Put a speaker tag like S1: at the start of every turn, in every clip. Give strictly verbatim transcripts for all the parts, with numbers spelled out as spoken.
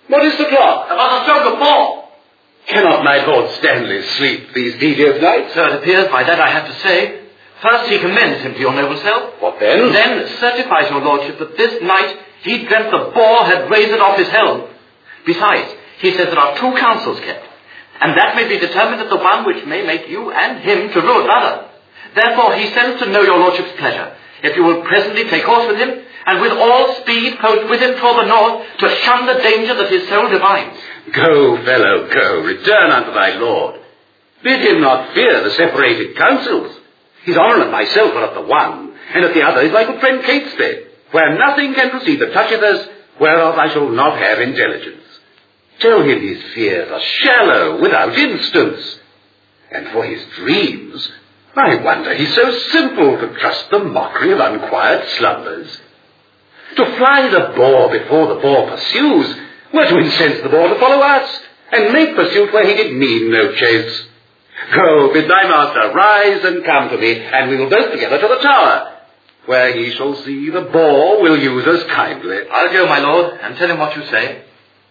S1: What is the plot?
S2: About a stroke of ball.
S1: Cannot my Lord Stanley sleep these tedious nights?
S2: So it appears by that I have to say. First he commends him to your noble self.
S1: What then?
S2: Then certifies your lordship that this night he dreamt the boar had raised it off his helm. Besides, he says there are two councils kept, and that may be determined at the one which may make you and him to rule another. Therefore he sends to know your lordship's pleasure, if you will presently take horse with him, and with all speed post with him toward the north, to shun the danger that his soul divines.
S1: Go, fellow, go, return unto thy lord. Bid him not fear the separated councils. His honour and myself are at the one, and at the other is my good friend Catesby, where nothing can proceed that toucheth us, whereof I shall not have intelligence. Tell him his fears are shallow, without instance. And for his dreams, I wonder he's so simple to trust the mockery of unquiet slumbers. To fly the boar before the boar pursues were to incense the boar to follow us, and make pursuit where he did mean no chase. Go, bid thy master rise and come to me, and we will both together to the tower, where he shall see the boar will use us kindly.
S2: I'll go, my lord, and tell him what you say.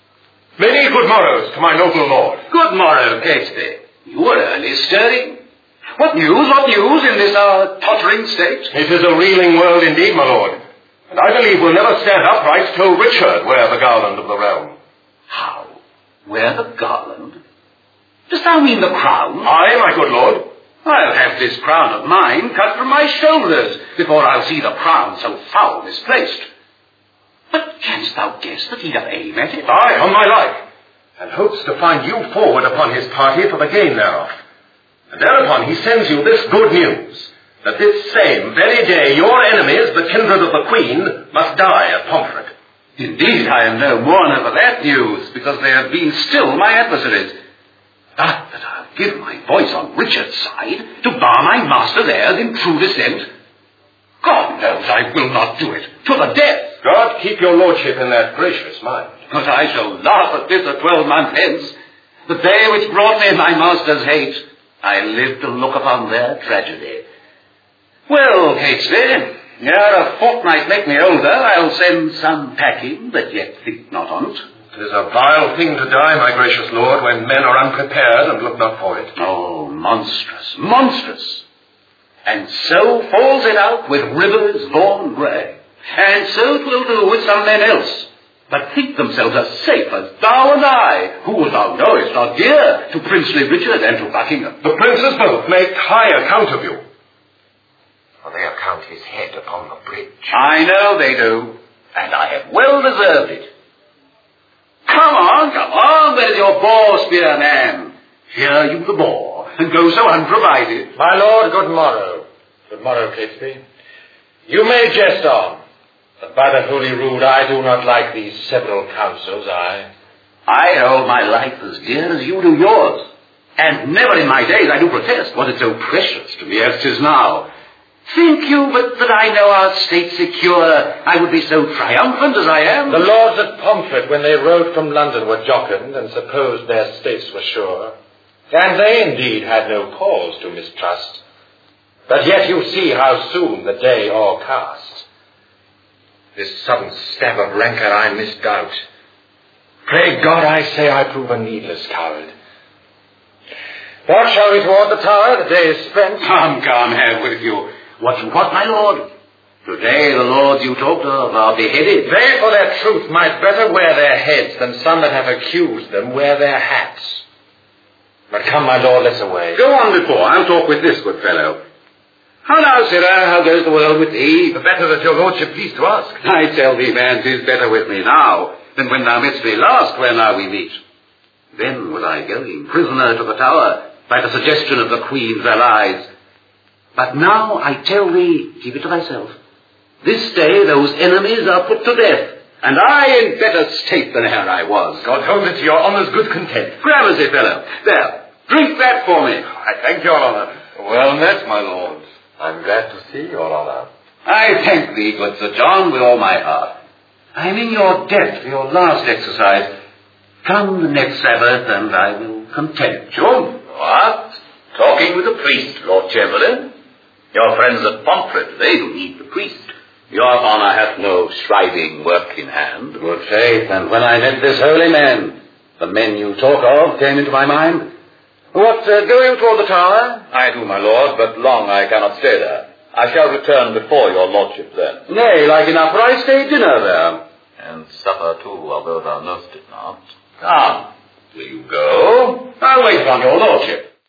S3: Many good morrows to my noble lord.
S1: Good morrow, Catesby. You are early stirring. What news, what news in this our tottering state?
S3: It is a reeling world indeed, my lord, and I believe we'll never stand upright till Richard wear the garland of the realm.
S1: How? Wear the garland? Dost thou mean the crown?
S3: Aye, my good lord.
S1: I'll have this crown of mine cut from my shoulders before I'll see the crown so foul misplaced. But canst thou guess that he doth aim at it?
S3: Aye, on my life, and hopes to find you forward upon his party for the gain thereof. And thereupon he sends you this good news, that this same very day your enemies, the kindred of the Queen, must die at Pomfret.
S1: Indeed, I am no mourner for that news, because they have been still my adversaries. But that I'll give my voice on Richard's side to bar my master's heirs in true descent. God knows I will not do it, to the death.
S3: God keep your lordship in that gracious mind.
S1: But I shall laugh at this a twelvemonth hence, the day which brought me my master's hate. I live to look upon their tragedy. Well, Catesby, ere a fortnight make me older, I'll send some packing, but yet think not on't.
S3: It is a vile thing to die, my gracious lord, when men are unprepared and look not for it.
S1: Oh, monstrous, monstrous. And so falls it out with rivers born grey. And so 'twill do with some men else, but think themselves as safe as thou and I, who, thou knowest, are dear to princely Richard and to Buckingham.
S3: The princes both make high account of you.
S4: For they account his head upon the bridge.
S1: I know they do, and I have well deserved it. Come on, come on, where's your boar spear, man? Hear you the boar, and go so unprovided.
S5: My lord, good morrow. Good morrow, Catesby. You may jest on, but by the holy rood I do not like these several councils, I.
S1: I hold my life as dear as you do yours, and never in my days, I do protest, was it so precious to me as 'tis now. Think you but that I know our state secure, I would be so triumphant as I am?
S5: The lords at Pomfret, when they rode from London, were jocund, and supposed their states were sure. And they indeed had no cause to mistrust. But yet you see how soon the day o'ercast. This sudden stab of rancour I misdoubt. Pray God, I say, I prove a needless coward. What shall we toward the tower? The day is spent.
S1: Come, come, have with you. What you what, my lord? Today the lords you talked of are beheaded.
S5: They, for their truth, might better wear their heads than some that have accused them wear their hats. But come, my lord, let's away.
S1: Go on before, I'll talk with this good fellow. How now, sirrah, how goes the world with thee?
S3: The better that your lordship please to ask.
S1: I tell thee, man, 'tis better with me now than when thou mett'st me last, where now we meet. Then was I going prisoner to the tower by the suggestion of the Queen's allies. But now I tell thee, keep it to thyself. This day those enemies are put to death, and I in better state than e'er I was.
S3: God hold it to your honour's good content.
S1: Gramercy, fellow. There, drink that for me.
S3: I thank your honour.
S4: Well met, my lords. I'm glad to see your honour.
S1: I thank thee, good Sir John, with all my heart. I am in your debt for your last exercise. Come the next Sabbath, and I will content you.
S4: What? Talking with a priest, Lord Chamberlain? Your friends at Pomfret, they do need the priest.
S1: Your honour hath no shriving work in hand.
S6: Good faith, and when I met this holy man, the men you talk of came into my mind. What, uh, go you toward the tower?
S1: I do, my lord, but long I cannot stay there. I shall return before your lordship then.
S6: Nay, like enough, for I stay dinner there.
S1: And supper too, although thou knowest it not. Come, will you go? I'll wait upon your lordship.